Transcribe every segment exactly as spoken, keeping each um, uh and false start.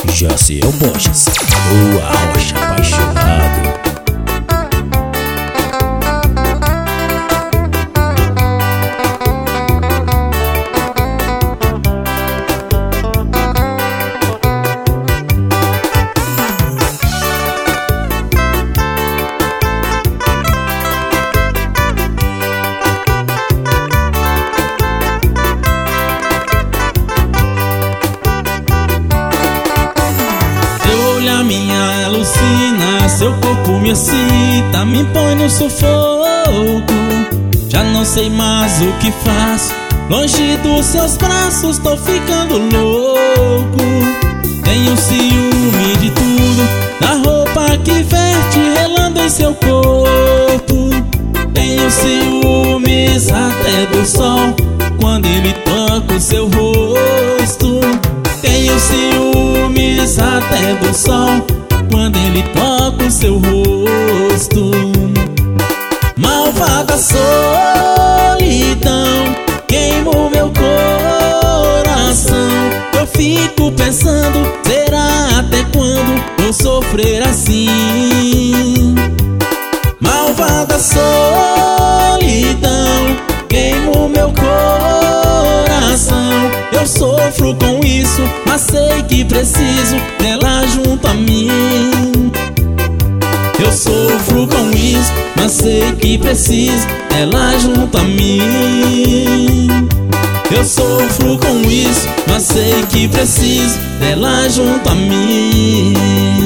Jaciel Borges, o Arrocha apaixonado. Minha alucina, seu corpo me excita, me põe no sufoco. Já não sei mais o que faço, longe dos seus braços tô ficando louco. Tenho ciúme de tudo, da roupa que veste relando em seu corpo. Tenho ciúmes até do sol, quando ele toca o seu rosto. Tenho ciúmes até do sol, quando ele toca o seu rosto. Malvada solidão queima o meu coração. Eu fico pensando, será até quando vou sofrer assim? Malvada solidão queima o meu coração. Eu sofro com isso, mas sei que preciso dela junto a mim. Eu sofro com isso, mas sei que preciso dela junto a mim. Eu sofro com isso, mas sei que preciso dela junto a mim.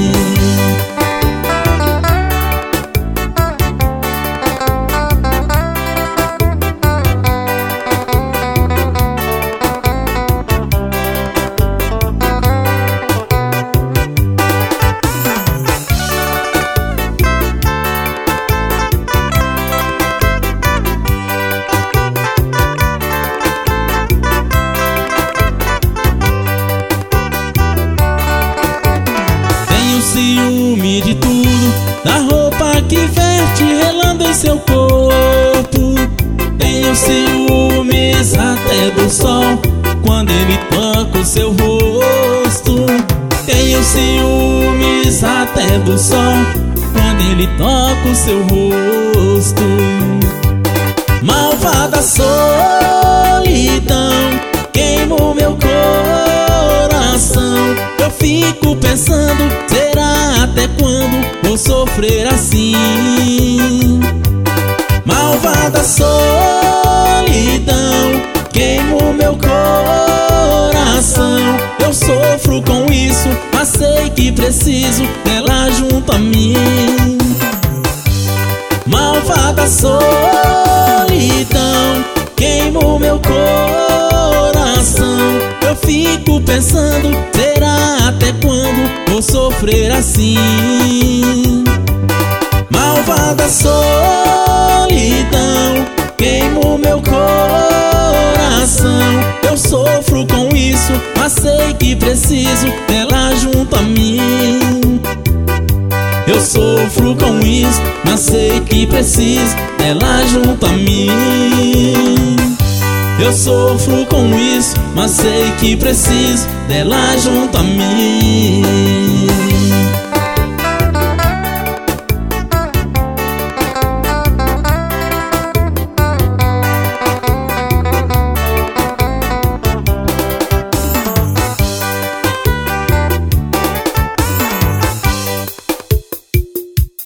Ciúme de tudo, da roupa que veste relando em seu corpo. Tenho ciúmes até do sol, quando ele toca o seu rosto. Tenho ciúmes até do sol, quando ele toca o seu rosto. Malvada solidão queima o meu coração. Eu fico pensando, será até quando vou sofrer assim? Malvada solidão queima o meu coração. Eu sofro com isso, mas sei que preciso dela junto a mim. Malvada solidão queima o meu coração. Eu fico pensando, será até quando vou sofrer assim? Malvada solidão queima o meu coração. Eu sofro com isso, mas sei que preciso dela junto a mim. Eu sofro com isso, mas sei que preciso dela junto a mim. Eu sofro com isso, mas sei que preciso dela junto a mim.